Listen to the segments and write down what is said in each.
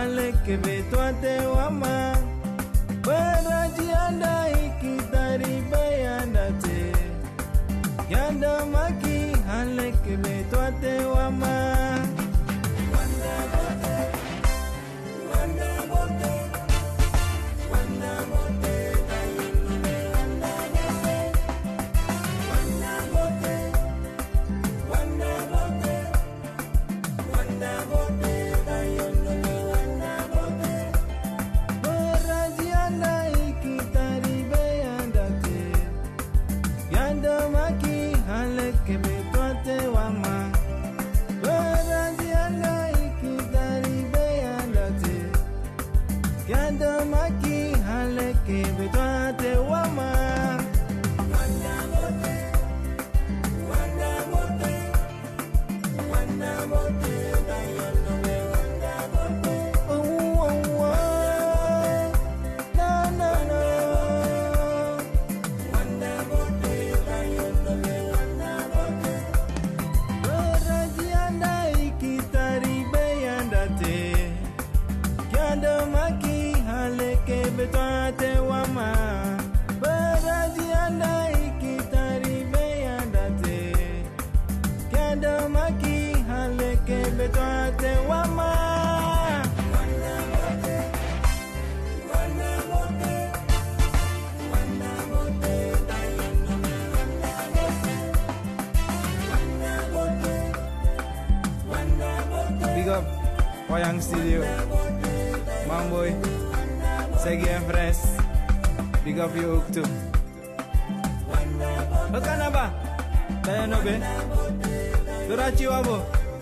haleke betwate wama baraji anda ikitari bayanda te yanda maki haleke betwate wama Big up Wayang Studio Mamboy Segi en Fres Big up je ook toe Wat kanaba? Daya no be Durachi wabo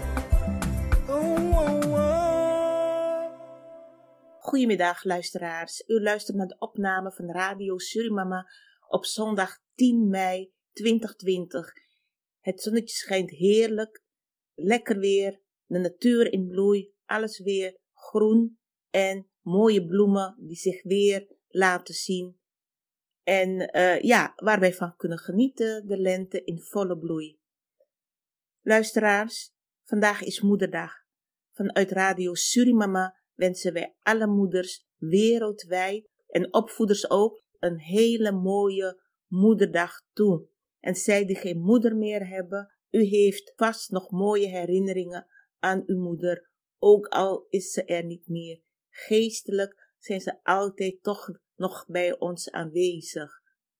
Goedemiddag luisteraars. U luistert naar de opname van Radio Surimama op zondag 10 mei 2020. Het zonnetje schijnt heerlijk, lekker weer, de natuur in bloei, alles weer groen en mooie bloemen die zich weer laten zien. En waar wij van kunnen genieten, de lente in volle bloei. Luisteraars, vandaag is Moederdag. Vanuit Radio Surimama wensen wij alle moeders wereldwijd en opvoeders ook een hele mooie Moederdag toe. En zij die geen moeder meer hebben, u heeft vast nog mooie herinneringen aan uw moeder, ook al is ze er niet meer. Geestelijk zijn ze altijd toch nog bij ons aanwezig.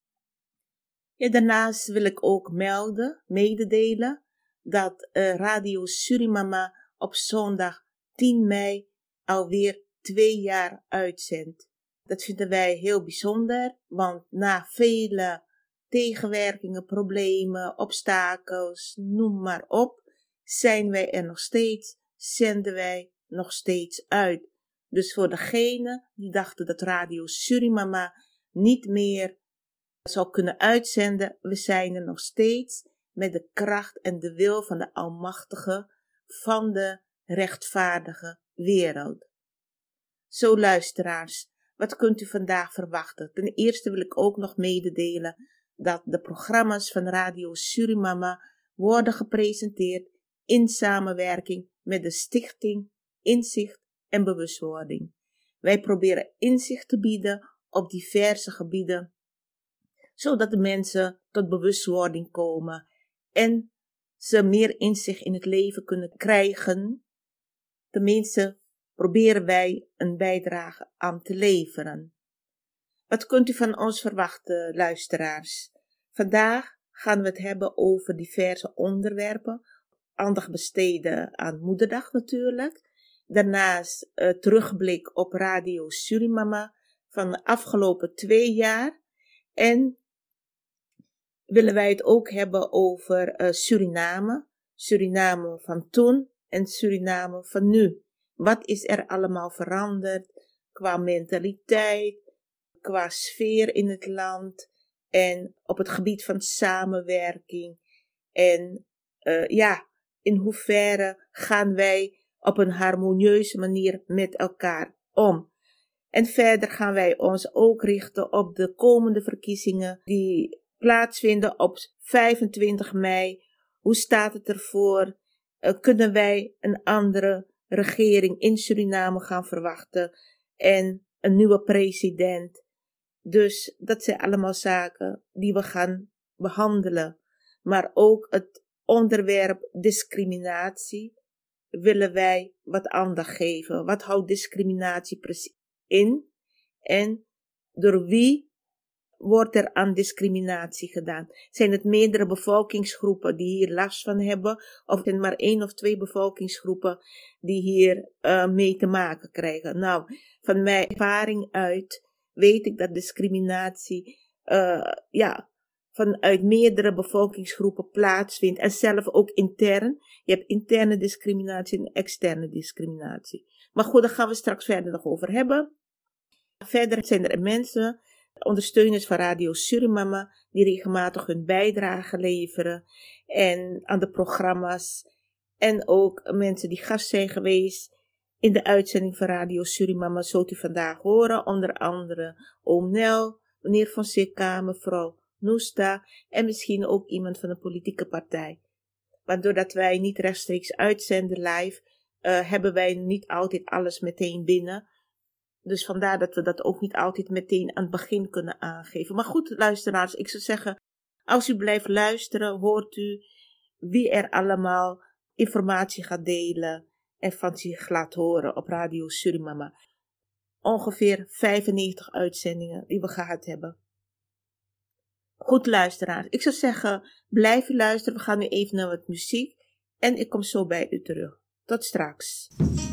Ja, daarnaast wil ik ook mededelen, dat Radio Surimama op zondag 10 mei alweer 2 jaar uitzendt. Dat vinden wij heel bijzonder, want na vele tegenwerkingen, problemen, obstakels, noem maar op, zijn wij er nog steeds, zenden wij nog steeds uit. Dus voor degenen die dachten dat Radio Surimama niet meer zou kunnen uitzenden, we zijn er nog steeds met de kracht en de wil van de Almachtige, van de rechtvaardige wereld. Zo luisteraars, wat kunt u vandaag verwachten? Ten eerste wil ik ook nog mededelen dat de programma's van Radio Surimama worden gepresenteerd in samenwerking met de Stichting Inzicht en Bewustwording. Wij proberen inzicht te bieden op diverse gebieden, zodat de mensen tot bewustwording komen en ze meer inzicht in het leven kunnen krijgen. Tenminste, proberen wij een bijdrage aan te leveren. Wat kunt u van ons verwachten, luisteraars? Vandaag gaan we het hebben over diverse onderwerpen. Aandacht besteden aan Moederdag natuurlijk. Daarnaast terugblik op Radio Surimama van de afgelopen 2 jaar. En willen wij het ook hebben over Suriname. Suriname van toen en Suriname van nu. Wat is er allemaal veranderd qua mentaliteit, qua sfeer in het land en op het gebied van samenwerking. En in hoeverre gaan wij op een harmonieuze manier met elkaar om. En verder gaan wij ons ook richten op de komende verkiezingen die plaatsvinden op 25 mei. Hoe staat het ervoor? Kunnen wij een andere regering in Suriname gaan verwachten en een nieuwe president. Dus dat zijn allemaal zaken die we gaan behandelen. Maar ook het onderwerp discriminatie willen wij wat aandacht geven. Wat houdt discriminatie precies in? En door wie wordt er aan discriminatie gedaan? Zijn het meerdere bevolkingsgroepen die hier last van hebben? Of zijn het maar 1 of 2 bevolkingsgroepen die hier mee te maken krijgen? Nou, van mijn ervaring uit weet ik dat discriminatie vanuit meerdere bevolkingsgroepen plaatsvindt. En zelf ook intern. Je hebt interne discriminatie en externe discriminatie. Maar goed, daar gaan we straks verder nog over hebben. Verder zijn er mensen, ondersteuners van Radio Surimama, die regelmatig hun bijdrage leveren en aan de programma's. En ook mensen die gast zijn geweest in de uitzending van Radio Surimama, zult u vandaag horen. Onder andere oom Nel, meneer Fonseca, mevrouw Noesta en misschien ook iemand van een politieke partij. Want doordat wij niet rechtstreeks uitzenden live, hebben wij niet altijd alles meteen binnen. Dus vandaar dat we dat ook niet altijd meteen aan het begin kunnen aangeven. Maar goed, luisteraars, ik zou zeggen, als u blijft luisteren, hoort u wie er allemaal informatie gaat delen en van zich laat horen op Radio Surimama. Ongeveer 95 uitzendingen die we gehad hebben. Goed, luisteraars, ik zou zeggen, blijf u luisteren. We gaan nu even naar wat muziek en ik kom zo bij u terug. Tot straks.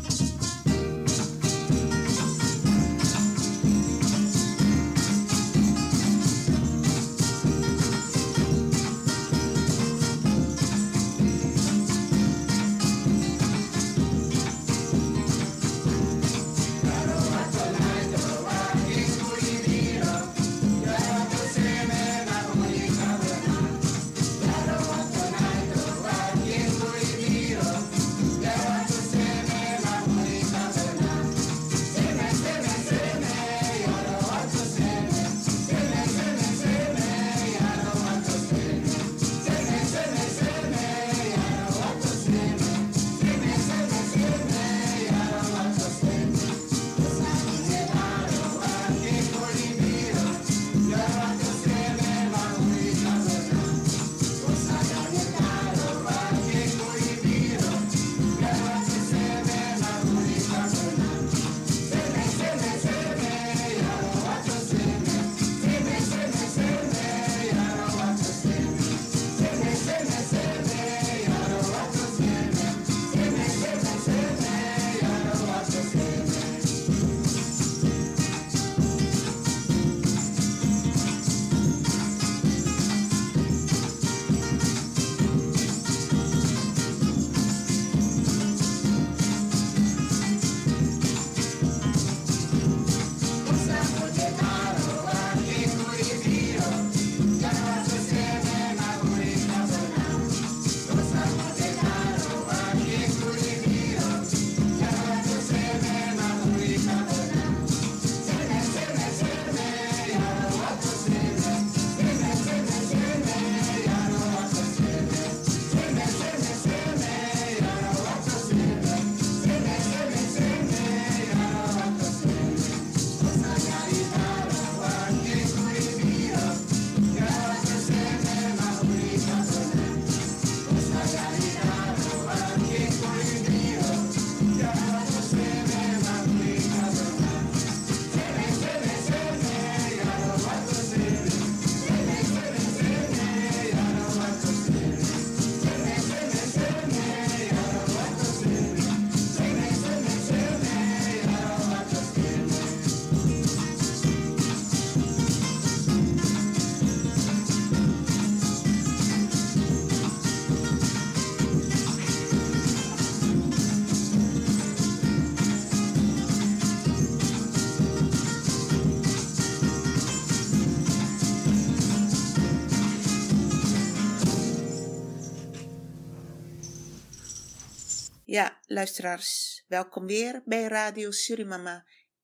Ja, luisteraars, welkom weer bij Radio Surimama.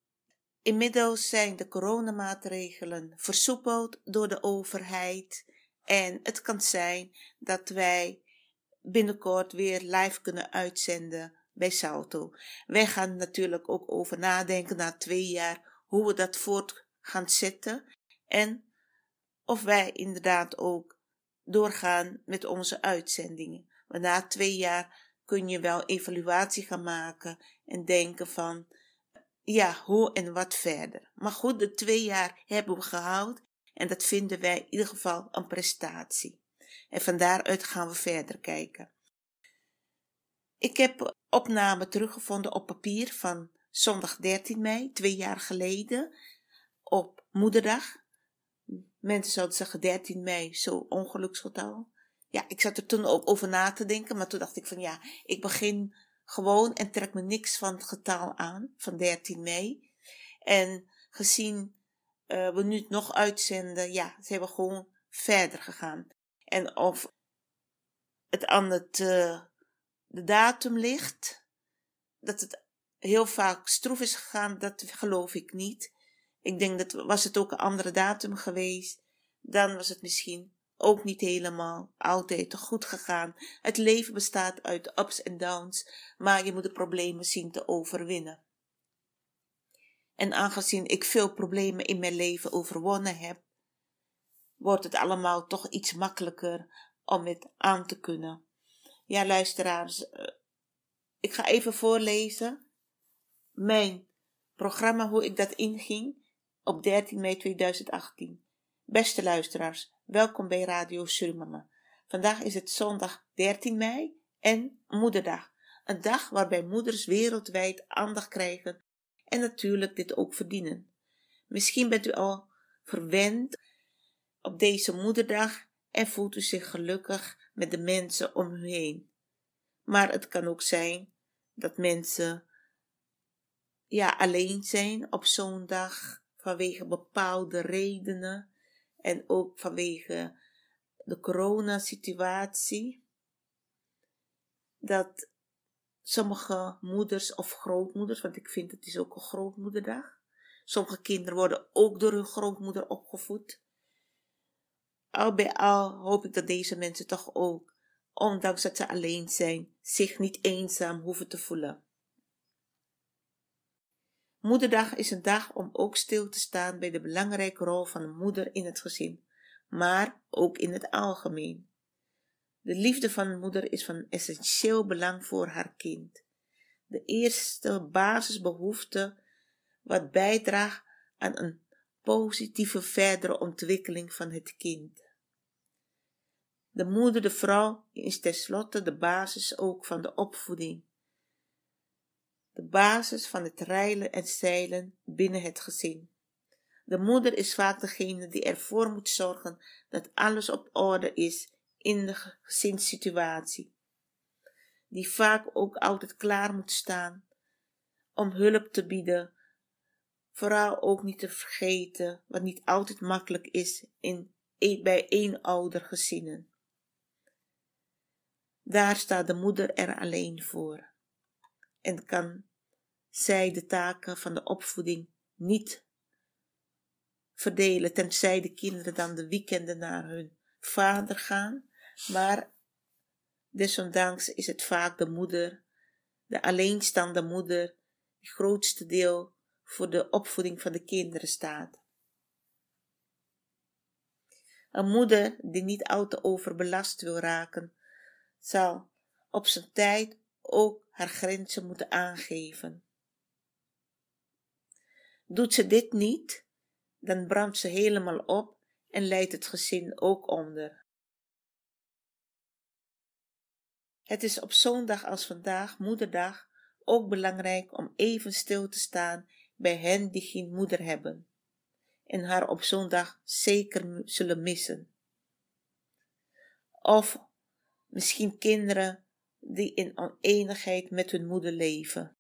Inmiddels zijn de coronamaatregelen versoepeld door de overheid en het kan zijn dat wij binnenkort weer live kunnen uitzenden bij Salto. Wij gaan natuurlijk ook over nadenken na 2 jaar hoe we dat voort gaan zetten en of wij inderdaad ook doorgaan met onze uitzendingen. Want na 2 jaar kun je wel evaluatie gaan maken en denken van, ja, hoe en wat verder. Maar goed, de 2 jaar hebben we gehaald en dat vinden wij in ieder geval een prestatie. En van daaruit gaan we verder kijken. Ik heb opname teruggevonden op papier van zondag 13 mei, 2 jaar geleden, op Moederdag. Mensen zouden zeggen 13 mei, zo ongeluksgetal. Ja, ik zat er toen ook over na te denken, maar toen dacht ik van ja, ik begin gewoon en trek me niks van het getal aan, van 13 mei. En gezien we nu het nog uitzenden, ja, zijn we gewoon verder gegaan. En of het aan de datum ligt, dat het heel vaak stroef is gegaan, dat geloof ik niet. Ik denk dat was het ook een andere datum geweest, dan was het misschien ook niet helemaal altijd goed gegaan. Het leven bestaat uit ups en downs, maar je moet de problemen zien te overwinnen. En aangezien ik veel problemen in mijn leven overwonnen heb, wordt het allemaal toch iets makkelijker om het aan te kunnen. Ja, luisteraars, ik ga even voorlezen mijn programma, hoe ik dat inging op 13 mei 2018. Beste luisteraars, welkom bij Radio Surimama. Vandaag is het zondag 13 mei en Moederdag. Een dag waarbij moeders wereldwijd aandacht krijgen en natuurlijk dit ook verdienen. Misschien bent u al verwend op deze Moederdag en voelt u zich gelukkig met de mensen om u heen. Maar het kan ook zijn dat mensen alleen zijn op zo'n dag vanwege bepaalde redenen en ook vanwege de coronasituatie. Dat sommige moeders of grootmoeders, want ik vind het is ook een grootmoederdag. Sommige kinderen worden ook door hun grootmoeder opgevoed. Al bij al hoop ik dat deze mensen toch ook, ondanks dat ze alleen zijn, zich niet eenzaam hoeven te voelen. Moederdag is een dag om ook stil te staan bij de belangrijke rol van een moeder in het gezin, maar ook in het algemeen. De liefde van een moeder is van essentieel belang voor haar kind. De eerste basisbehoefte wat bijdraagt aan een positieve verdere ontwikkeling van het kind. De moeder, de vrouw, is tenslotte de basis ook van de opvoeding. De basis van het reilen en zeilen binnen het gezin. De moeder is vaak degene die ervoor moet zorgen dat alles op orde is in de gezinssituatie. Die vaak ook altijd klaar moet staan om hulp te bieden. Vooral ook niet te vergeten, wat niet altijd makkelijk is bij eenoudergezinnen. Daar staat de moeder er alleen voor en kan zij de taken van de opvoeding niet verdelen, tenzij de kinderen dan de weekenden naar hun vader gaan, maar desondanks is het vaak de moeder, de alleenstaande moeder, het grootste deel voor de opvoeding van de kinderen staat. Een moeder die niet al te overbelast wil raken, zal op zijn tijd ook haar grenzen moeten aangeven. Doet ze dit niet, dan brandt ze helemaal op en leidt het gezin ook onder. Het is op zo'n dag als vandaag, Moederdag, ook belangrijk om even stil te staan bij hen die geen moeder hebben en haar op zo'n dag zeker zullen missen. Of misschien kinderen die in oneenigheid met hun moeder leven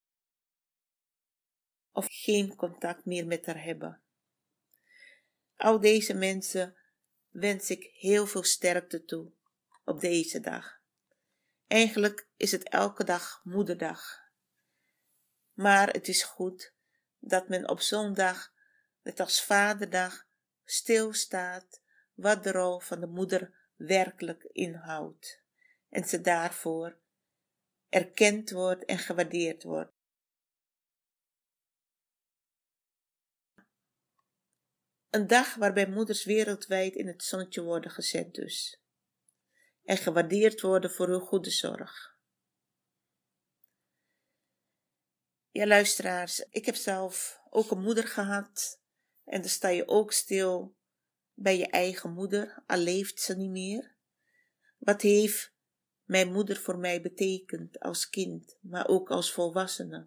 of geen contact meer met haar hebben. Al deze mensen wens ik heel veel sterkte toe op deze dag. Eigenlijk is het elke dag Moederdag. Maar het is goed dat men op zo'n dag, net als Vaderdag, stilstaat wat de rol van de moeder werkelijk inhoudt. En ze daarvoor erkend wordt en gewaardeerd wordt. Een dag waarbij moeders wereldwijd in het zonnetje worden gezet dus. En gewaardeerd worden voor hun goede zorg. Ja, luisteraars, ik heb zelf ook een moeder gehad. En dan sta je ook stil bij je eigen moeder, al leeft ze niet meer. Wat heeft mijn moeder voor mij betekend als kind, maar ook als volwassene?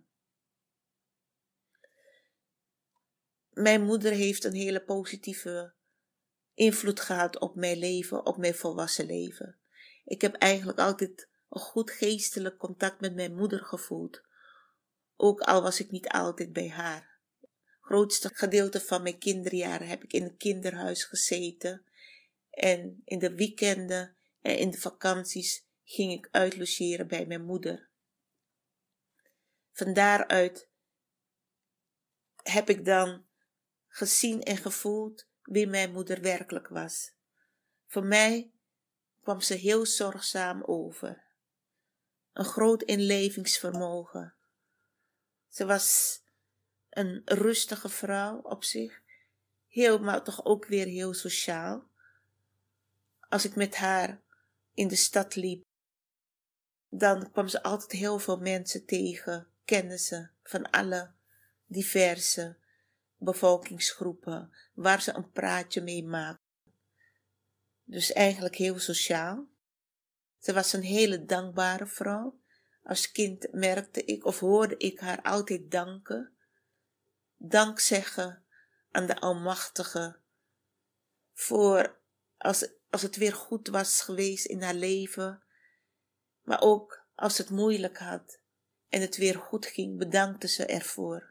Mijn moeder heeft een hele positieve invloed gehad op mijn leven, op mijn volwassen leven. Ik heb eigenlijk altijd een goed geestelijk contact met mijn moeder gevoeld. Ook al was ik niet altijd bij haar. Het grootste gedeelte van mijn kinderjaren heb ik in een kinderhuis gezeten. En in de weekenden en in de vakanties ging ik uitlogeren bij mijn moeder. Van daaruit heb ik dan gezien en gevoeld wie mijn moeder werkelijk was. Voor mij kwam ze heel zorgzaam over. Een groot inlevingsvermogen. Ze was een rustige vrouw op zich. Maar toch ook weer heel sociaal. Als ik met haar in de stad liep, dan kwam ze altijd heel veel mensen tegen, kennissen van alle diverse bevolkingsgroepen, waar ze een praatje mee maakte. Dus eigenlijk heel sociaal. Ze was een hele dankbare vrouw. Als kind merkte ik of hoorde ik haar altijd danken. Dank zeggen aan de Almachtige voor als het weer goed was geweest in haar leven. Maar ook als het moeilijk had en het weer goed ging, bedankte ze ervoor.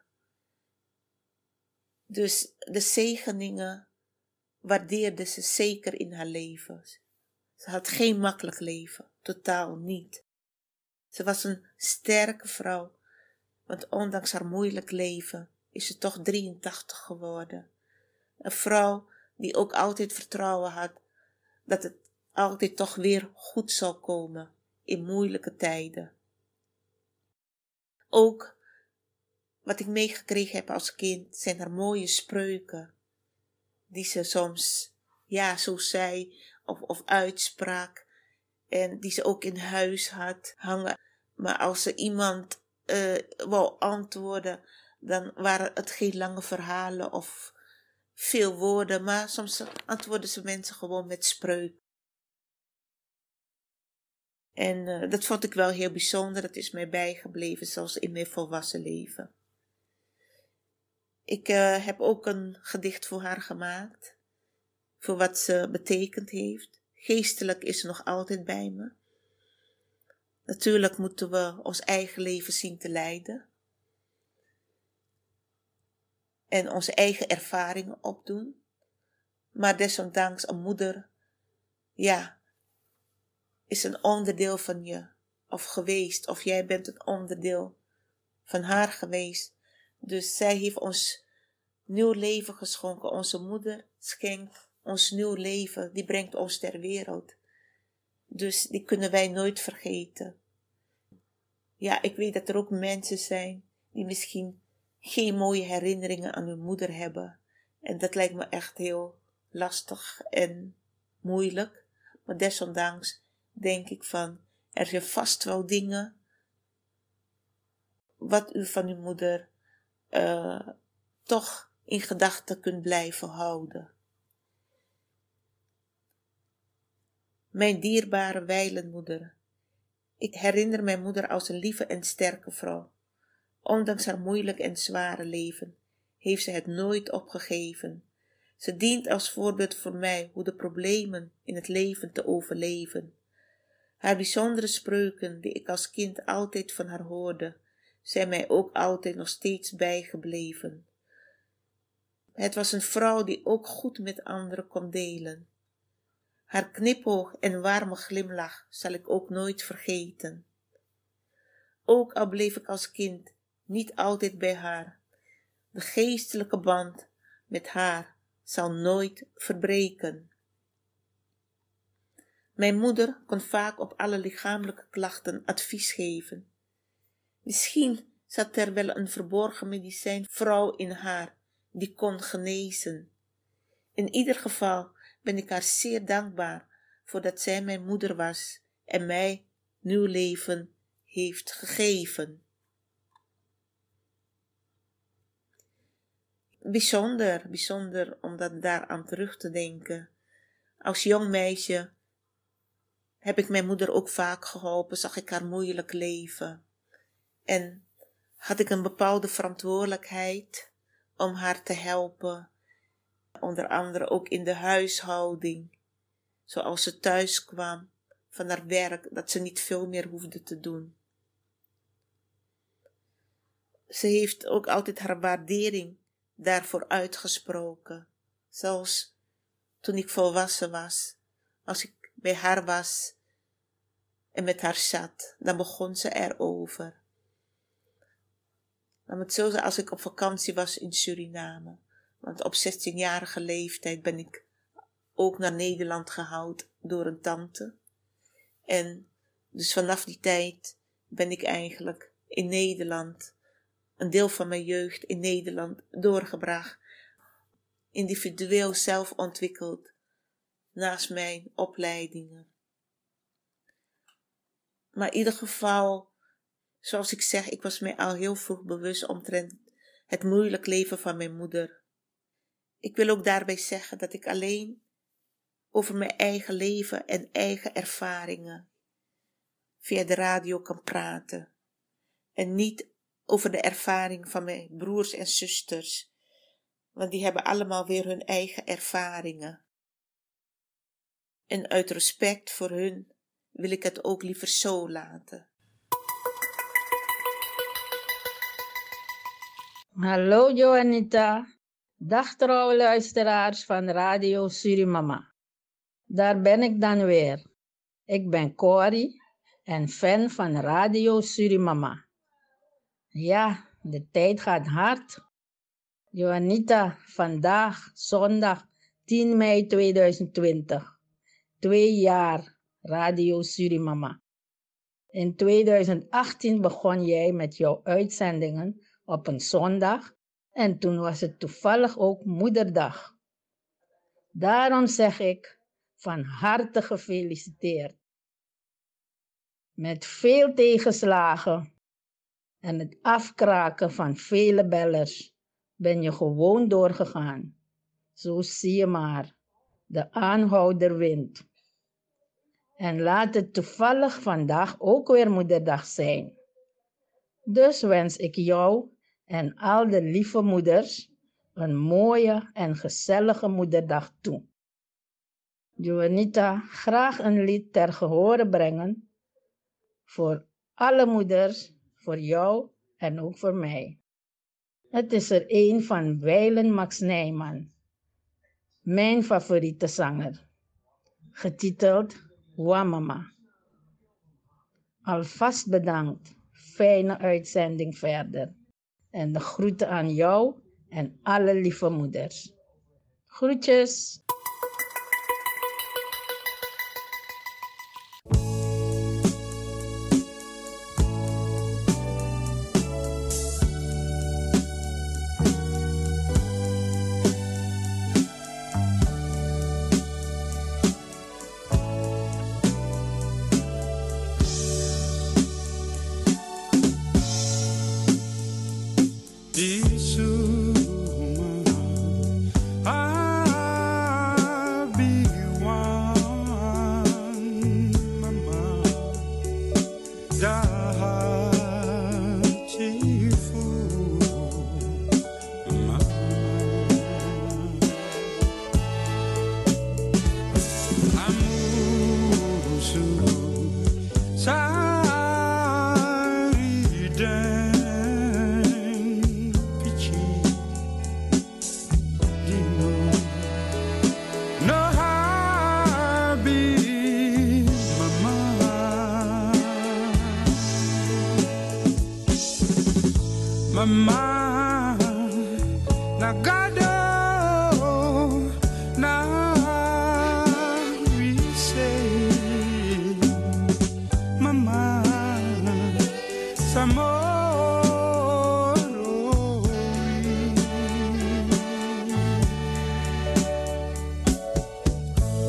Dus de zegeningen waardeerde ze zeker in haar leven. Ze had geen makkelijk leven, totaal niet. Ze was een sterke vrouw, want ondanks haar moeilijk leven is ze toch 83 geworden. Een vrouw die ook altijd vertrouwen had dat het altijd toch weer goed zal komen in moeilijke tijden. Ook wat ik meegekregen heb als kind zijn haar mooie spreuken, die ze soms, zo zei of uitsprak en die ze ook in huis had hangen. Maar als ze iemand wou antwoorden, dan waren het geen lange verhalen of veel woorden, maar soms antwoordden ze mensen gewoon met spreuken. En dat vond ik wel heel bijzonder, dat is mij bijgebleven, zelfs in mijn volwassen leven. Ik heb ook een gedicht voor haar gemaakt, voor wat ze betekend heeft. Geestelijk is ze nog altijd bij me. Natuurlijk moeten we ons eigen leven zien te leiden. En onze eigen ervaringen opdoen. Maar desondanks een moeder, is een onderdeel van je. Of geweest, of jij bent een onderdeel van haar geweest. Dus zij heeft ons nieuw leven geschonken. Onze moeder schenkt ons nieuw leven. Die brengt ons ter wereld. Dus die kunnen wij nooit vergeten. Ja, ik weet dat er ook mensen zijn die misschien geen mooie herinneringen aan hun moeder hebben. En dat lijkt me echt heel lastig en moeilijk. Maar desondanks denk ik van, er zijn vast wel dingen wat u van uw moeder toch in gedachten kunt blijven houden. Mijn dierbare wijlenmoeder. Ik herinner mijn moeder als een lieve en sterke vrouw. Ondanks haar moeilijk en zware leven heeft ze het nooit opgegeven. Ze dient als voorbeeld voor mij hoe de problemen in het leven te overleven. Haar bijzondere spreuken, die ik als kind altijd van haar hoorde, zijn mij ook altijd nog steeds bijgebleven. Het was een vrouw die ook goed met anderen kon delen. Haar knipoog en warme glimlach zal ik ook nooit vergeten. Ook al bleef ik als kind niet altijd bij haar, de geestelijke band met haar zal nooit verbreken. Mijn moeder kon vaak op alle lichamelijke klachten advies geven. Misschien zat er wel een verborgen medicijnvrouw in haar die kon genezen. In ieder geval ben ik haar zeer dankbaar voor dat zij mijn moeder was en mij nieuw leven heeft gegeven. Bijzonder om daaraan terug te denken. Als jong meisje heb ik mijn moeder ook vaak geholpen, zag ik haar moeilijk leven. En had ik een bepaalde verantwoordelijkheid om haar te helpen. Onder andere ook in de huishouding. Zoals ze thuis kwam van haar werk, dat ze niet veel meer hoefde te doen. Ze heeft ook altijd haar waardering daarvoor uitgesproken. Zelfs toen ik volwassen was. Als ik bij haar was en met haar zat, dan begon ze erover. Laat me het zo zeggen, als ik op vakantie was in Suriname. Want op 16-jarige leeftijd ben ik ook naar Nederland gehaald door een tante. En dus vanaf die tijd ben ik eigenlijk in Nederland, een deel van mijn jeugd in Nederland doorgebracht. Individueel zelf ontwikkeld, naast mijn opleidingen. Maar in ieder geval, zoals ik zeg, ik was mij al heel vroeg bewust omtrent het moeilijk leven van mijn moeder. Ik wil ook daarbij zeggen dat ik alleen over mijn eigen leven en eigen ervaringen via de radio kan praten. En niet over de ervaring van mijn broers en zusters, want die hebben allemaal weer hun eigen ervaringen. En uit respect voor hun wil ik het ook liever zo laten. Hallo Joanita, dag trouwe luisteraars van Radio Surimama. Daar ben ik dan weer. Ik ben Corrie en fan van Radio Surimama. Ja, de tijd gaat hard. Joanita, vandaag, zondag 10 mei 2020. 2 jaar Radio Surimama. In 2018 begon jij met jouw uitzendingen op een zondag en toen was het toevallig ook Moederdag. Daarom zeg ik van harte gefeliciteerd. Met veel tegenslagen en het afkraken van vele bellers ben je gewoon doorgegaan. Zo zie je maar, de aanhouder wint. En laat het toevallig vandaag ook weer Moederdag zijn. Dus wens ik jou en al de lieve moeders een mooie en gezellige Moederdag toe. Joanita, graag een lied ter gehore brengen voor alle moeders, voor jou en ook voor mij. Het is er een van Wijlen Max Nijman, mijn favoriete zanger, getiteld Wamama. Alvast bedankt, fijne uitzending verder. En de groeten aan jou en alle lieve moeders. Groetjes! Isso, ah,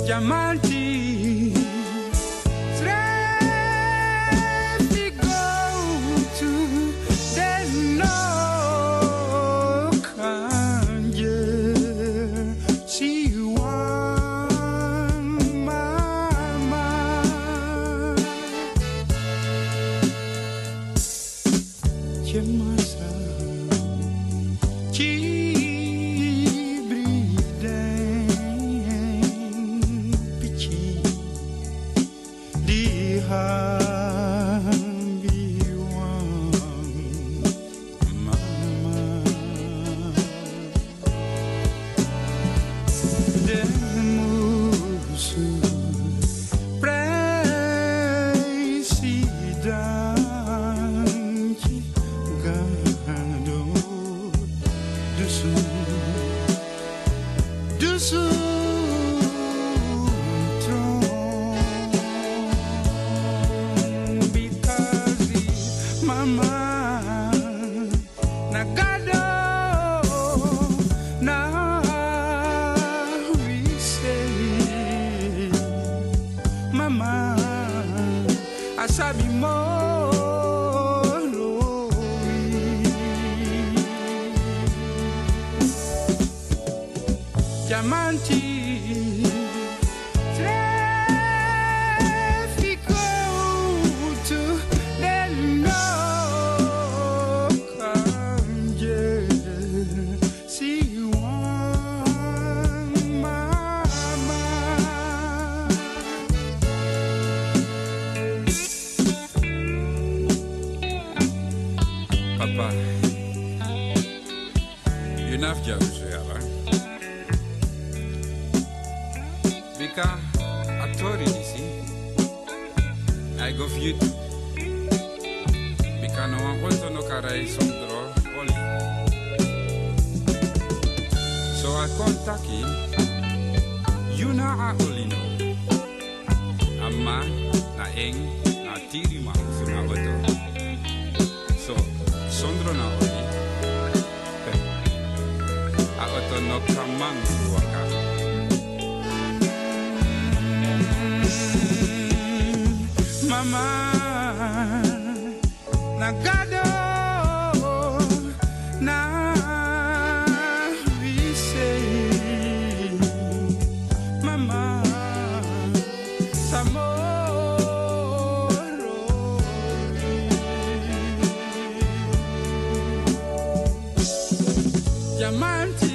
Diamanti, we go to the no kanje, she want mama. Chemasa, Papa, you have jobs, Bika, atori disi, I go for you. Bika no one holds no caray sondro oli. So I contact you na a olino. Amma na eng na tiri ma suna oto. So sondro na oli. A oto no kamang waka. Mama nagado na we say mama samoro diamanti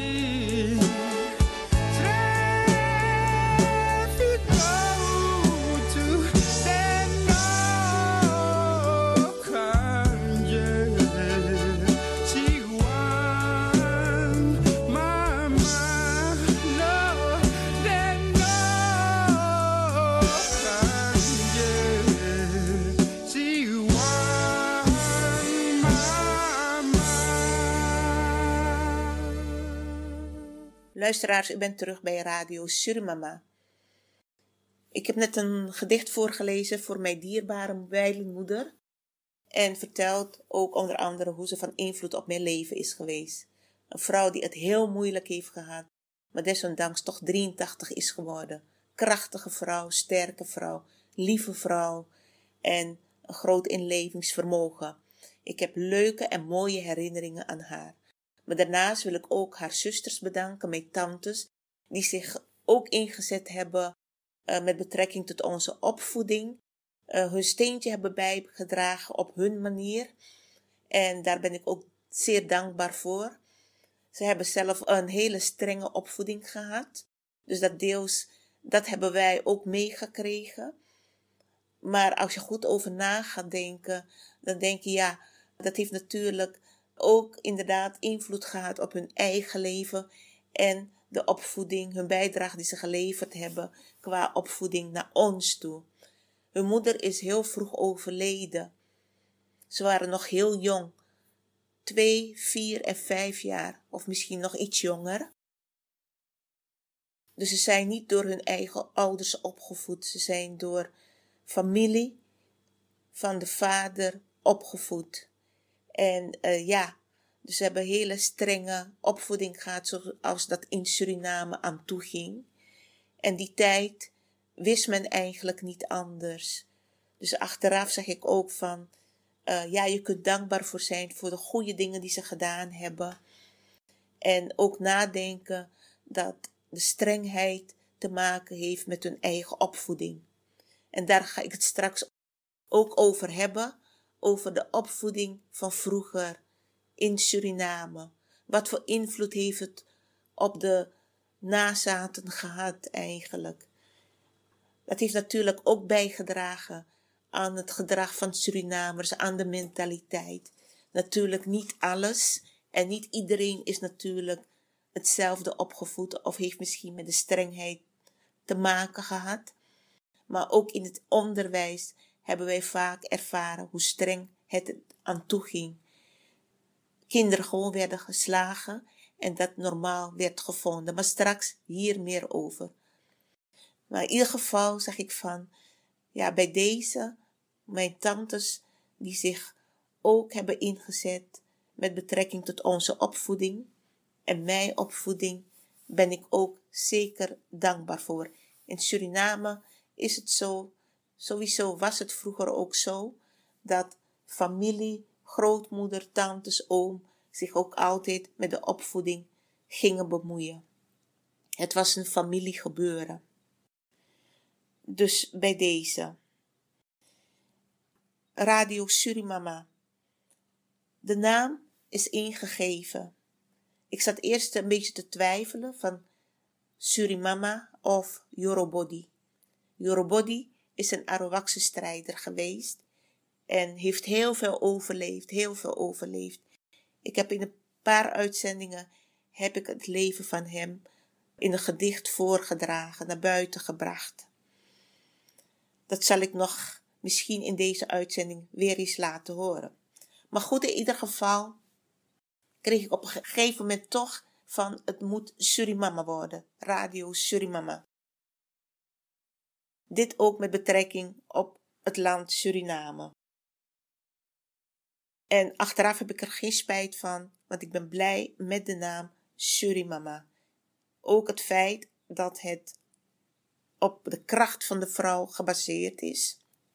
Luisteraars, u bent terug bij Radio Surimama. Ik heb net een gedicht voorgelezen voor mijn dierbare wijlenmoeder. En verteld ook onder andere hoe ze van invloed op mijn leven is geweest. Een vrouw die het heel moeilijk heeft gehad, maar desondanks toch 83 is geworden. Krachtige vrouw, sterke vrouw, lieve vrouw en een groot inlevingsvermogen. Ik heb leuke en mooie herinneringen aan haar. Maar daarnaast wil ik ook haar zusters bedanken, mijn tantes, die zich ook ingezet hebben met betrekking tot onze opvoeding. Hun steentje hebben bijgedragen op hun manier. En daar ben ik ook zeer dankbaar voor. Ze hebben zelf een hele strenge opvoeding gehad. Dus dat hebben wij ook meegekregen. Maar als je goed over na gaat denken, dan denk je ja, dat heeft natuurlijk ook inderdaad invloed gehad op hun eigen leven en de opvoeding, hun bijdrage die ze geleverd hebben qua opvoeding naar ons toe. Hun moeder is heel vroeg overleden. Ze waren nog heel jong, 2, 4 en 5 jaar of misschien nog iets jonger. Dus ze zijn niet door hun eigen ouders opgevoed, ze zijn door familie van de vader opgevoed. En dus ze hebben hele strenge opvoeding gehad zoals dat in Suriname aan toe ging. En die tijd wist men eigenlijk niet anders. Dus achteraf zeg ik ook van, ja, je kunt dankbaar voor zijn voor de goede dingen die ze gedaan hebben. En ook nadenken dat de strengheid te maken heeft met hun eigen opvoeding. En daar ga ik het straks ook over hebben, over de opvoeding van vroeger in Suriname. Wat voor invloed heeft het op de nazaten gehad eigenlijk? Dat heeft natuurlijk ook bijgedragen aan het gedrag van Surinamers, aan de mentaliteit. Natuurlijk niet alles en niet iedereen is natuurlijk hetzelfde opgevoed of heeft misschien met de strengheid te maken gehad. Maar ook in het onderwijs hebben wij vaak ervaren hoe streng het aan toe ging. Kinderen gewoon werden geslagen en dat normaal werd gevonden. Maar straks hier meer over. Maar in ieder geval zeg ik van, ja, bij deze, mijn tantes die zich ook hebben ingezet met betrekking tot onze opvoeding en mijn opvoeding, ben ik ook zeker dankbaar voor. In Suriname is het zo, sowieso was het vroeger ook zo, dat familie, grootmoeder, tantes, oom zich ook altijd met de opvoeding gingen bemoeien. Het was een familiegebeuren. Dus bij deze. Radio Surimama. De naam is ingegeven. Ik zat eerst een beetje te twijfelen van Surimama of Yorobodi. Yorobodi is een Arawakse strijder geweest en heeft heel veel overleefd. Ik heb in een paar uitzendingen heb ik het leven van hem in een gedicht voorgedragen, naar buiten gebracht. Dat zal ik nog misschien in deze uitzending weer eens laten horen. Maar goed, in ieder geval kreeg ik op een gegeven moment toch van het moet Surimama worden. Radio Surimama. Dit ook met betrekking op het land Suriname. En achteraf heb ik er geen spijt van, want ik ben blij met de naam Surimama. Ook het feit dat het op de kracht van de vrouw gebaseerd is.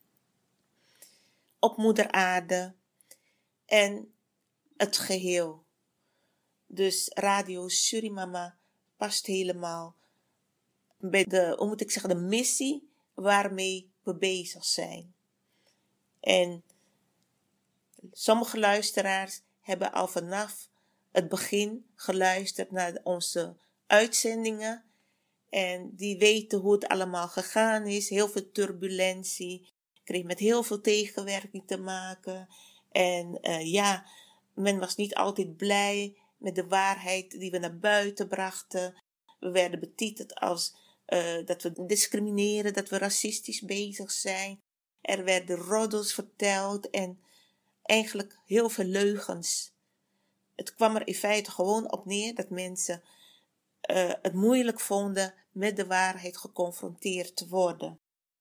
Op moeder aarde en het geheel. Dus Radio Surimama past helemaal bij de missie waarmee we bezig zijn. En sommige luisteraars hebben al vanaf het begin geluisterd naar onze uitzendingen. En die weten hoe het allemaal gegaan is. Heel veel turbulentie. Ik kreeg met heel veel tegenwerking te maken. En men was niet altijd blij met de waarheid die we naar buiten brachten. We werden betiteld als dat we discrimineren, dat we racistisch bezig zijn. Er werden roddels verteld en eigenlijk heel veel leugens. Het kwam er in feite gewoon op neer dat mensen het moeilijk vonden met de waarheid geconfronteerd te worden.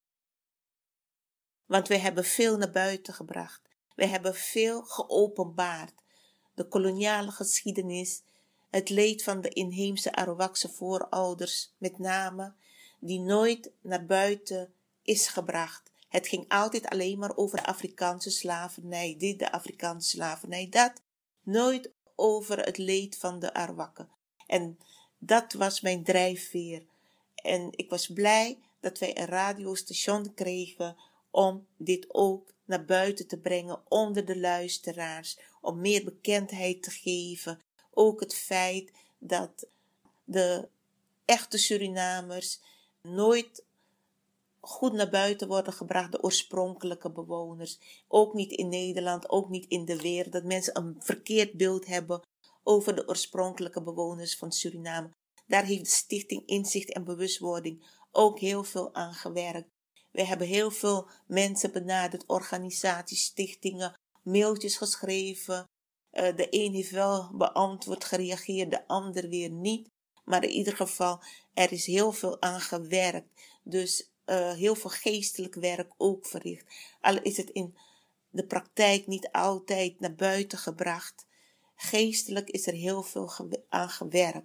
Want we hebben veel naar buiten gebracht. We hebben veel geopenbaard. De koloniale geschiedenis, het leed van de inheemse Arawakse voorouders met name, die nooit naar buiten is gebracht. Het ging altijd alleen maar over de Afrikaanse slavernij, de Afrikaanse slavernij, dat. Nooit over het leed van de Arawakken. En dat was mijn drijfveer. En ik was blij dat wij een radiostation kregen om dit ook naar buiten te brengen onder de luisteraars, om meer bekendheid te geven. Ook het feit dat de echte Surinamers nooit goed naar buiten worden gebracht, de oorspronkelijke bewoners. Ook niet in Nederland, ook niet in de wereld. Dat mensen een verkeerd beeld hebben over de oorspronkelijke bewoners van Suriname. Daar heeft de Stichting Inzicht en Bewustwording ook heel veel aan gewerkt. We hebben heel veel mensen benaderd, organisaties, stichtingen, mailtjes geschreven. De een heeft wel beantwoord, gereageerd, de ander weer niet. Maar in ieder geval, er is heel veel aan gewerkt. Dus heel veel geestelijk werk ook verricht. Al is het in de praktijk niet altijd naar buiten gebracht. Geestelijk is er heel veel aan gewerkt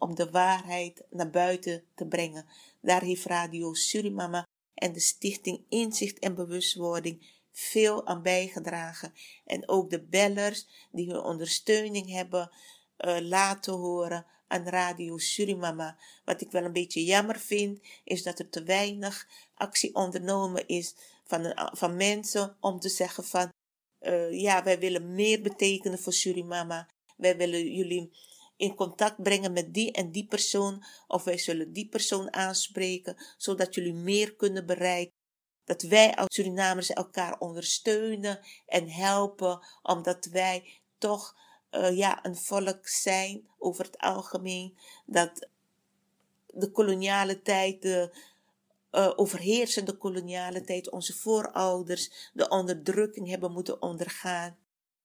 om de waarheid naar buiten te brengen. Daar heeft Radio Surimama en de Stichting Inzicht en Bewustwording veel aan bijgedragen. En ook de bellers die hun ondersteuning hebben laten horen aan Radio Surimama. Wat ik wel een beetje jammer vind, is dat er te weinig actie ondernomen is van mensen om te zeggen van wij willen meer betekenen voor Surimama. Wij willen jullie in contact brengen met die en die persoon, of wij zullen die persoon aanspreken, zodat jullie meer kunnen bereiken. Dat wij als Surinamers elkaar ondersteunen en helpen, omdat wij toch een volk zijn over het algemeen, dat de koloniale tijd, de overheersende koloniale tijd, onze voorouders de onderdrukking hebben moeten ondergaan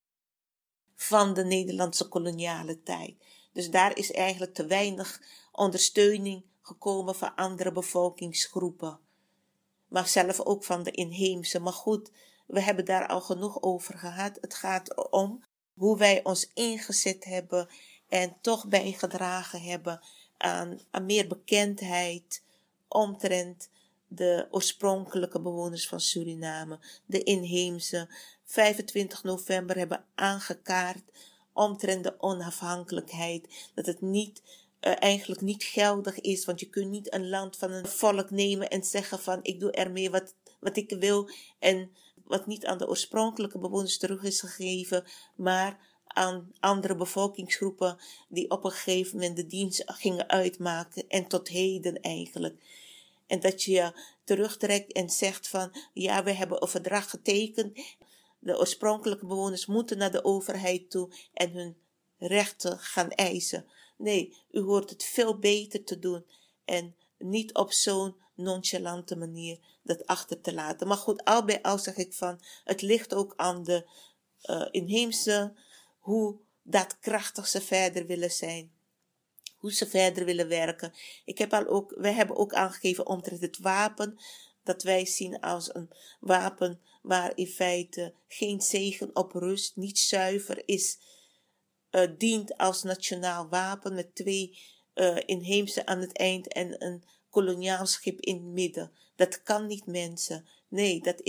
van de Nederlandse koloniale tijd. Dus daar is eigenlijk te weinig ondersteuning gekomen van andere bevolkingsgroepen. Maar zelf ook van de inheemse. Maar goed, we hebben daar al genoeg over gehad. Het gaat erom hoe wij ons ingezet hebben en toch bijgedragen hebben aan meer bekendheid omtrent de oorspronkelijke bewoners van Suriname, de inheemse. 25 november hebben aangekaart omtrent de onafhankelijkheid, dat het eigenlijk niet geldig is, want je kunt niet een land van een volk nemen en zeggen van ik doe ermee wat ik wil en wat niet aan de oorspronkelijke bewoners terug is gegeven, maar aan andere bevolkingsgroepen die op een gegeven moment de dienst gingen uitmaken en tot heden eigenlijk. En dat je je terugtrekt en zegt van ja, we hebben een verdrag getekend. De oorspronkelijke bewoners moeten naar de overheid toe en hun rechten gaan eisen. Nee, u hoort het veel beter te doen en niet op zo'n nonchalante manier dat achter te laten. Maar goed, al bij al zeg ik van, het ligt ook aan de inheemse, hoe daadkrachtig ze verder willen zijn. Hoe ze verder willen werken. Wij hebben ook aangegeven omtrent het wapen, dat wij zien als een wapen waar in feite geen zegen op rust, niet zuiver is, dient als nationaal wapen met 2 inheemse aan het eind en een koloniaal schip in het midden. Dat kan niet, mensen. Nee, dat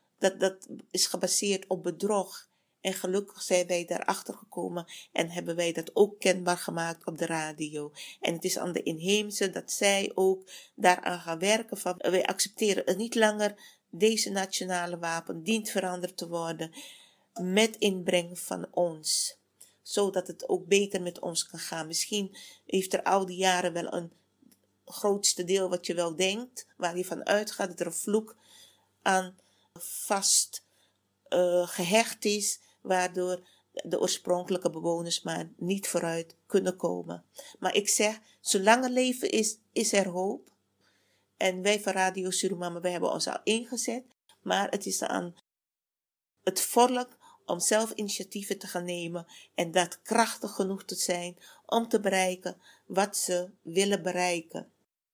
is gebaseerd op bedrog. En gelukkig zijn wij daarachter gekomen en hebben wij dat ook kenbaar gemaakt op de radio. En het is aan de inheemse dat zij ook daaraan gaan werken van wij accepteren het niet langer. Deze nationale wapen dient veranderd te worden met inbreng van ons. Zodat het ook beter met ons kan gaan. Misschien heeft er al die jaren wel een grootste deel wat je wel denkt, waar je van uitgaat dat er een vloek aan vast gehecht is, waardoor de oorspronkelijke bewoners maar niet vooruit kunnen komen. Maar ik zeg, zolang er leven is er hoop. En wij van Radio Surimama, wij hebben ons al ingezet, maar het is aan het volk om zelf initiatieven te gaan nemen en dat krachtig genoeg te zijn om te bereiken wat ze willen bereiken.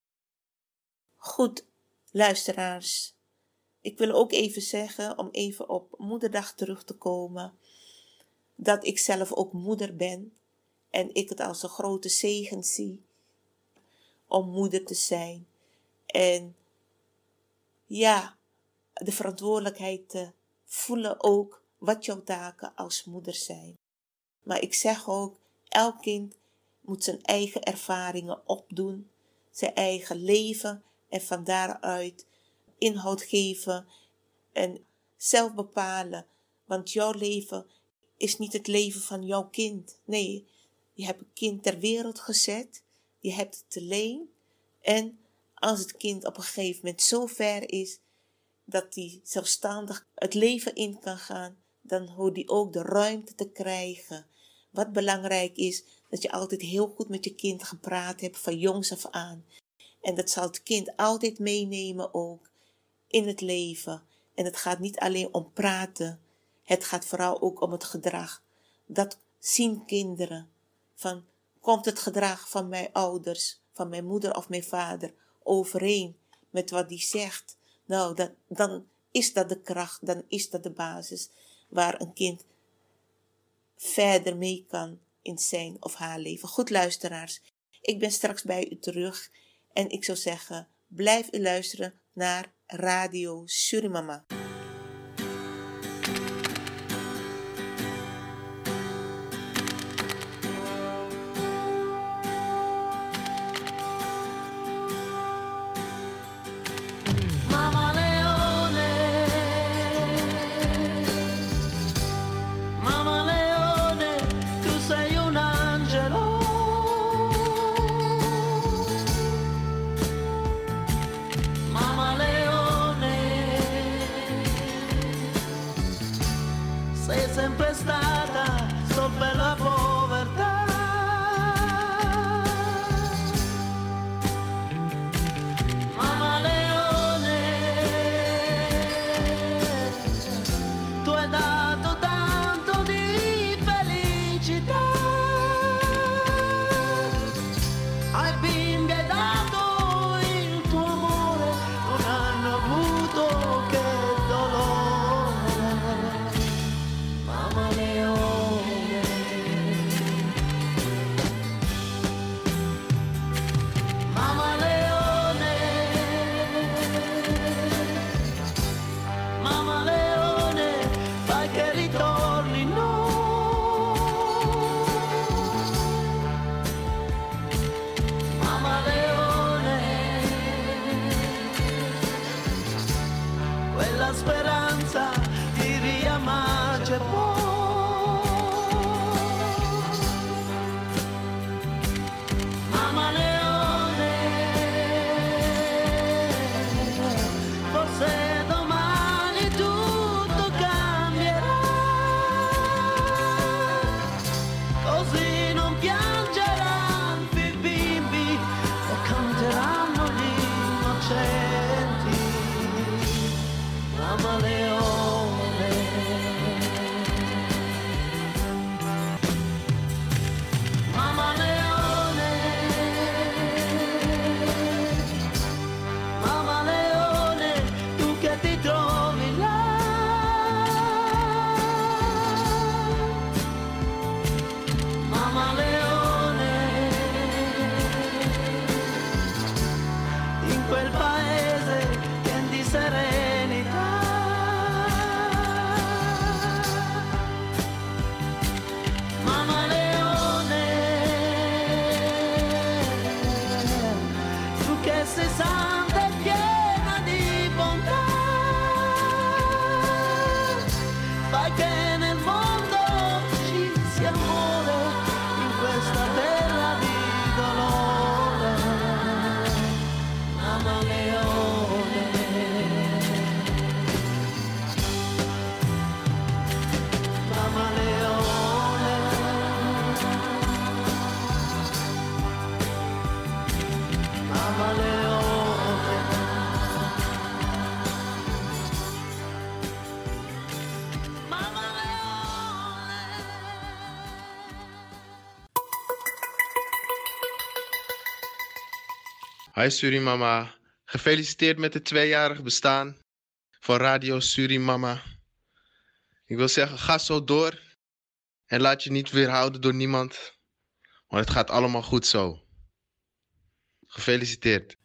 Goed, luisteraars. Ik wil ook even zeggen, om even op Moederdag terug te komen, dat ik zelf ook moeder ben en ik het als een grote zegen zie om moeder te zijn. En ja, de verantwoordelijkheid te voelen ook wat jouw taken als moeder zijn. Maar ik zeg ook, elk kind moet zijn eigen ervaringen opdoen, zijn eigen leven en van daaruit inhoud geven en zelf bepalen. Want jouw leven is niet het leven van jouw kind. Nee, je hebt een kind ter wereld gezet, je hebt het te leen. En als het kind op een gegeven moment zo ver is dat hij zelfstandig het leven in kan gaan, dan hoort hij ook de ruimte te krijgen. Wat belangrijk is, dat je altijd heel goed met je kind gepraat hebt van jongs af aan. En dat zal het kind altijd meenemen ook in het leven. En het gaat niet alleen om praten. Het gaat vooral ook om het gedrag. Dat zien kinderen. Van, komt het gedrag van mijn ouders, van mijn moeder of mijn vader overeen met wat die zegt? Nou, dan is dat de kracht, dan is dat de basis waar een kind verder mee kan in zijn of haar leven. Goed, luisteraars, Ik ben straks bij u terug en ik zou zeggen, blijf u luisteren naar Radio Surimama. Hi Surimama, gefeliciteerd met het 2-jarig bestaan van Radio Surimama. Ik wil zeggen, ga zo door en laat je niet weerhouden door niemand, want het gaat allemaal goed zo. Gefeliciteerd.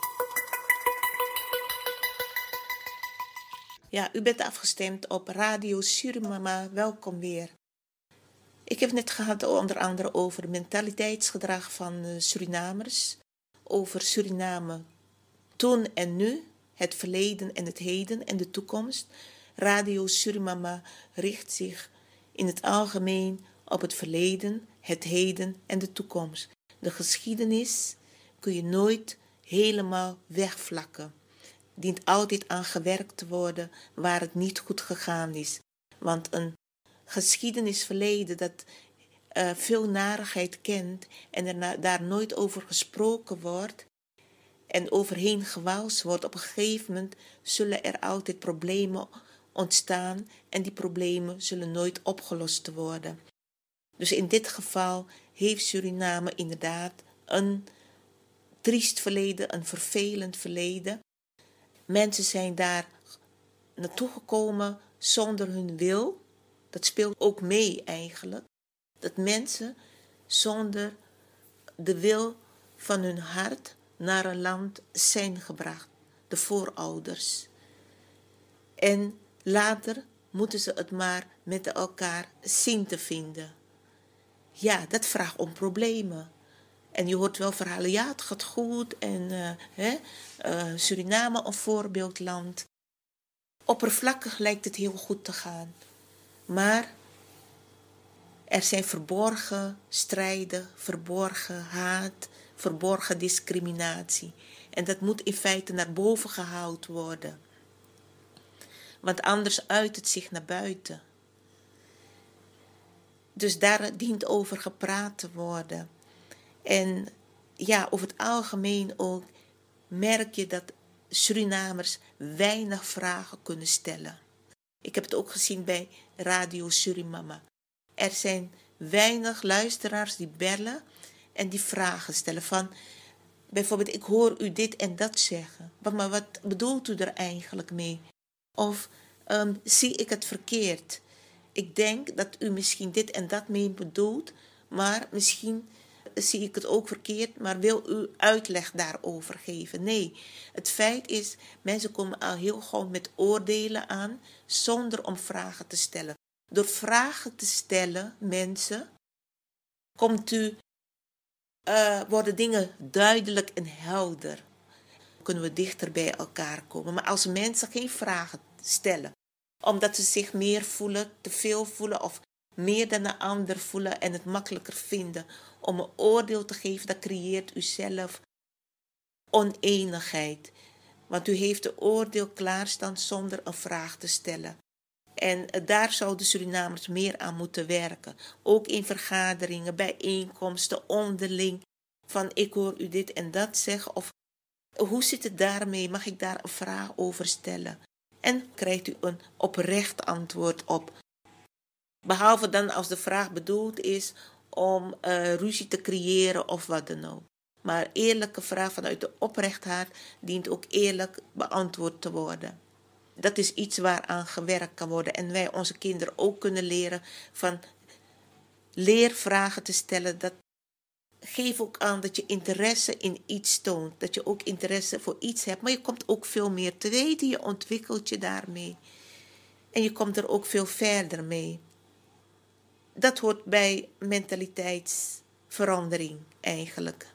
Ja, u bent afgestemd op Radio Surimama. Welkom weer. Ik heb het net gehad onder andere over mentaliteitsgedrag van Surinamers. Over Suriname toen en nu, het verleden en het heden en de toekomst. Radio Surimama richt zich in het algemeen op het verleden, het heden en de toekomst. De geschiedenis kun je nooit helemaal wegvlakken. Dient altijd aan gewerkt te worden waar het niet goed gegaan is. Want een geschiedenisverleden dat veel narigheid kent en er daar nooit over gesproken wordt en overheen gewalst wordt, op een gegeven moment zullen er altijd problemen ontstaan en die problemen zullen nooit opgelost worden. Dus in dit geval heeft Suriname inderdaad een triest verleden, een vervelend verleden. Mensen zijn daar naartoe gekomen zonder hun wil. Dat speelt ook mee eigenlijk. Dat mensen zonder de wil van hun hart naar een land zijn gebracht, de voorouders. En later moeten ze het maar met elkaar zien te vinden. Ja, dat vraagt om problemen. En je hoort wel verhalen, ja, het gaat goed. En Suriname een voorbeeldland. Oppervlakkig lijkt het heel goed te gaan. Maar er zijn verborgen strijden, verborgen haat, verborgen discriminatie. En dat moet in feite naar boven gehaald worden. Want anders uit het zich naar buiten. Dus daar dient over gepraat te worden. En ja, over het algemeen ook merk je dat Surinamers weinig vragen kunnen stellen. Ik heb het ook gezien bij Radio Surimama. Er zijn weinig luisteraars die bellen en die vragen stellen van... Bijvoorbeeld, ik hoor u dit en dat zeggen. Maar wat bedoelt u er eigenlijk mee? Of zie ik het verkeerd? Ik denk dat u misschien dit en dat mee bedoelt, maar misschien zie ik het ook verkeerd, maar wil u uitleg daarover geven? Nee, het feit is, mensen komen al heel gauw met oordelen aan, zonder om vragen te stellen. Door vragen te stellen, mensen, worden dingen duidelijk en helder. Kunnen we dichter bij elkaar komen. Maar als mensen geen vragen stellen, omdat ze zich meer voelen, te veel voelen of meer dan een ander voelen en het makkelijker vinden om een oordeel te geven, dan creëert u zelf oneenigheid. Want u heeft de oordeel klaarstaan zonder een vraag te stellen. En daar zouden Surinamers meer aan moeten werken. Ook in vergaderingen, bijeenkomsten, onderling. Van ik hoor u dit en dat zeggen. Of hoe zit het daarmee? Mag ik daar een vraag over stellen? En krijgt u een oprecht antwoord op. Behalve dan als de vraag bedoeld is om ruzie te creëren of wat dan ook. Maar eerlijke vraag vanuit de oprecht hart dient ook eerlijk beantwoord te worden. Dat is iets waaraan gewerkt kan worden. En wij onze kinderen ook kunnen leren van leer vragen te stellen. Dat geef ook aan dat je interesse in iets toont. Dat je ook interesse voor iets hebt. Maar je komt ook veel meer te weten. Je ontwikkelt je daarmee. En je komt er ook veel verder mee. Dat hoort bij mentaliteitsverandering eigenlijk.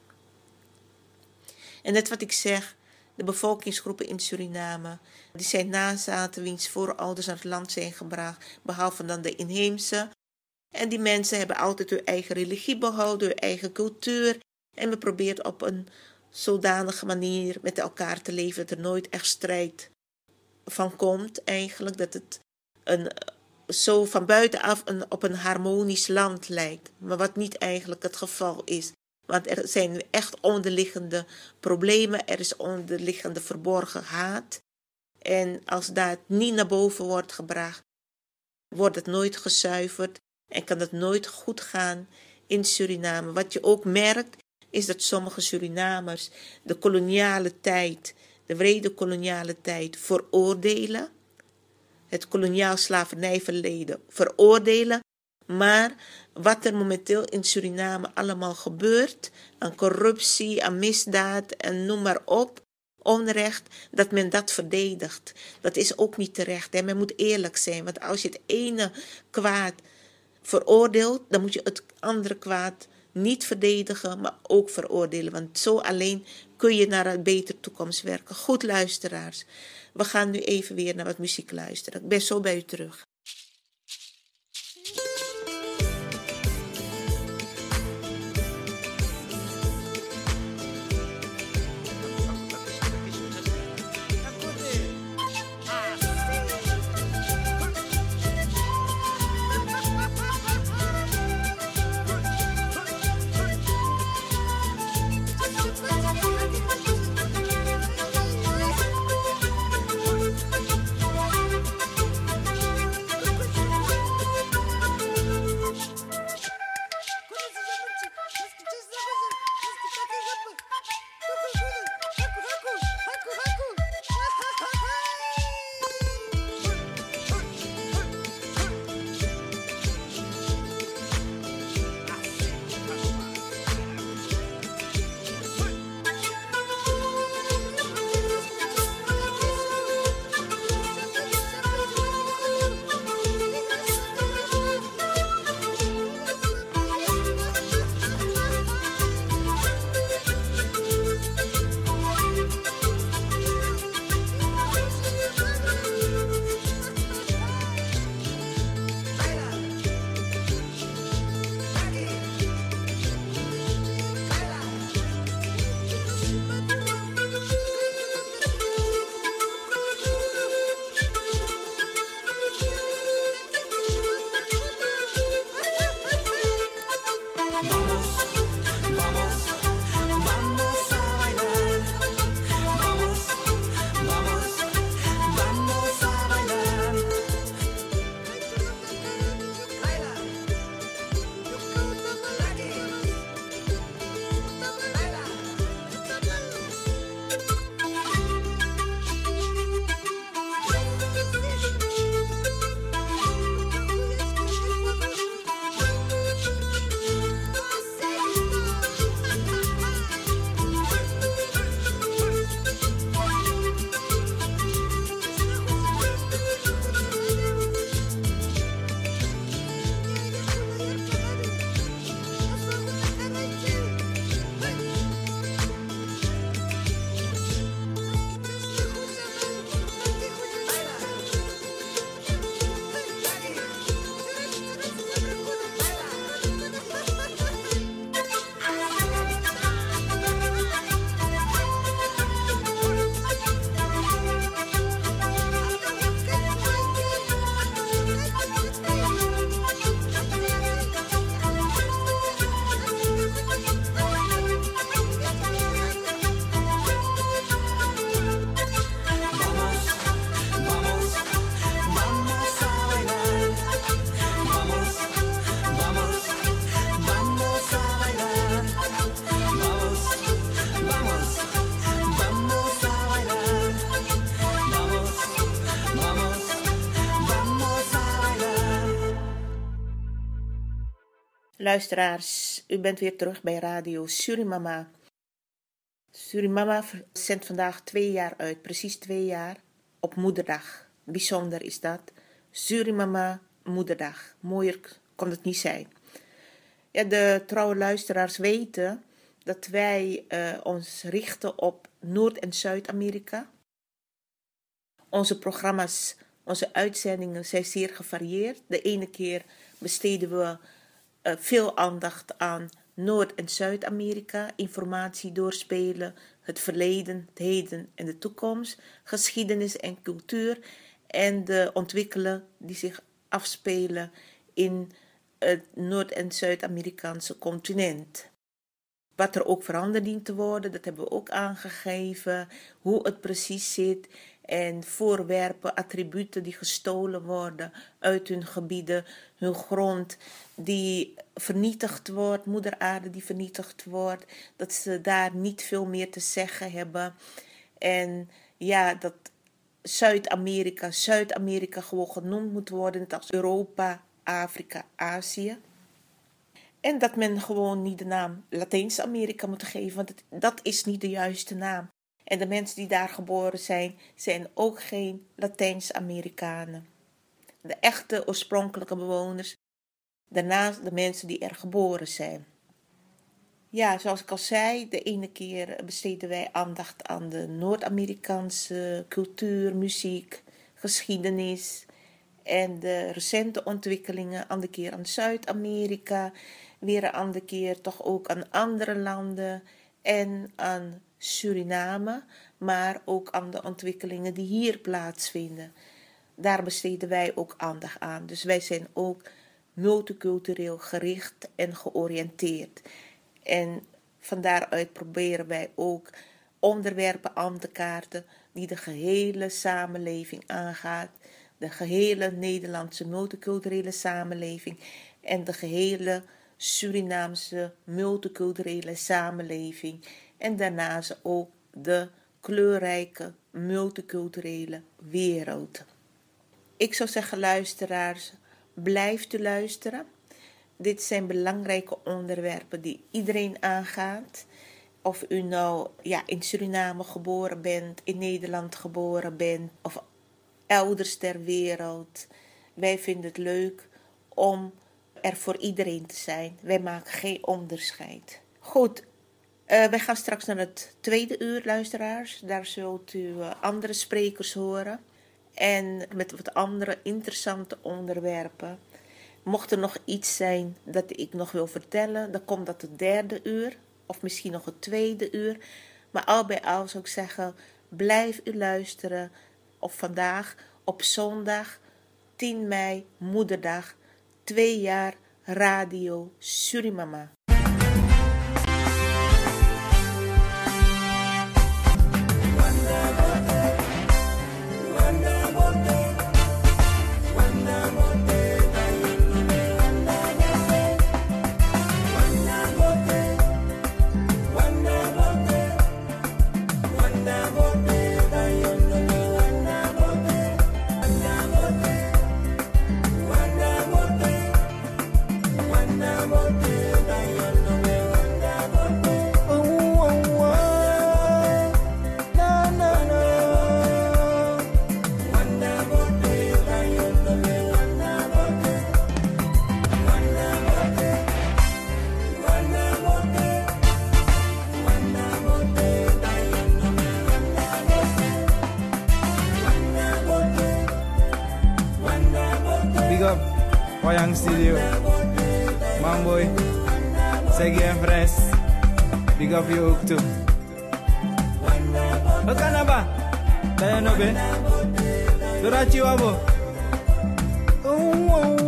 En net wat ik zeg, de bevolkingsgroepen in Suriname, die zijn nazaten wiens voorouders naar het land zijn gebracht, behalve dan de inheemse. En die mensen hebben altijd hun eigen religie behouden, hun eigen cultuur. En we proberen op een zodanige manier met elkaar te leven dat er nooit echt strijd van komt eigenlijk. Dat het zo van buitenaf op een harmonisch land lijkt. Maar wat niet eigenlijk het geval is. Want er zijn echt onderliggende problemen. Er is onderliggende verborgen haat. En als dat niet naar boven wordt gebracht, wordt het nooit gezuiverd. En kan het nooit goed gaan in Suriname. Wat je ook merkt, is dat sommige Surinamers de koloniale tijd, de wrede koloniale tijd, veroordelen. Het koloniaal slavernijverleden veroordelen. Maar wat er momenteel in Suriname allemaal gebeurt, aan corruptie, aan misdaad en noem maar op, onrecht, dat men dat verdedigt. Dat is ook niet terecht. Hè? Men moet eerlijk zijn, want als je het ene kwaad veroordeelt, dan moet je het andere kwaad niet verdedigen, maar ook veroordelen. Want zo alleen kun je naar een betere toekomst werken. Goed, luisteraars. We gaan nu even weer naar wat muziek luisteren. Ik ben zo bij u terug. Luisteraars, u bent weer terug bij Radio Surimama. Surimama zendt vandaag 2 jaar uit, precies 2 jaar, op Moederdag. Bijzonder is dat. Surimama Moederdag. Mooier kon het niet zijn. Ja, de trouwe luisteraars weten dat wij ons richten op Noord- en Zuid-Amerika. Onze programma's, onze uitzendingen zijn zeer gevarieerd. De ene keer besteden we veel aandacht aan Noord- en Zuid-Amerika, informatie doorspelen, het verleden, het heden en de toekomst, geschiedenis en cultuur en de ontwikkelingen die zich afspelen in het Noord- en Zuid-Amerikaanse continent. Wat er ook veranderd dient te worden, dat hebben we ook aangegeven, hoe het precies zit en voorwerpen, attributen die gestolen worden uit hun gebieden, hun grond die vernietigd wordt, moeder aarde die vernietigd wordt, dat ze daar niet veel meer te zeggen hebben. En ja, dat Zuid-Amerika gewoon genoemd moet worden, net als Europa, Afrika, Azië. En dat men gewoon niet de naam Latijns-Amerika moet geven, want dat is niet de juiste naam. En de mensen die daar geboren zijn, zijn ook geen Latijns-Amerikanen. De echte oorspronkelijke bewoners, daarnaast de mensen die er geboren zijn. Ja, zoals ik al zei, de ene keer besteden wij aandacht aan de Noord-Amerikaanse cultuur, muziek, geschiedenis en de recente ontwikkelingen. Andere keer aan Zuid-Amerika, weer een andere keer toch ook aan andere landen en aan Suriname, maar ook aan de ontwikkelingen die hier plaatsvinden. Daar besteden wij ook aandacht aan. Dus wij zijn ook multicultureel gericht en georiënteerd. En van daaruit proberen wij ook onderwerpen aan te kaarten die de gehele samenleving aangaat. De gehele Nederlandse multiculturele samenleving en de gehele Surinaamse multiculturele samenleving. En daarnaast ook de kleurrijke multiculturele wereld. Ik zou zeggen, luisteraars, blijft u luisteren. Dit zijn belangrijke onderwerpen die iedereen aangaat. Of u nou in Suriname geboren bent, in Nederland geboren bent of elders ter wereld. Wij vinden het leuk om er voor iedereen te zijn. Wij maken geen onderscheid. Goed, wij gaan straks naar het 2e uur, luisteraars. Daar zult u andere sprekers horen. En met wat andere interessante onderwerpen. Mocht er nog iets zijn dat ik nog wil vertellen, dan komt dat het 3e uur. Of misschien nog het 2e uur. Maar al bij al zou ik zeggen, blijf u luisteren. Op vandaag, op zondag, 10 mei, Moederdag, 2 jaar Radio Surimama. Wayang Studio, Mamboy, Segi en Fres, big up je ook toe. Wat kan dat ba? Dat je nog bent? Doordat je wabo.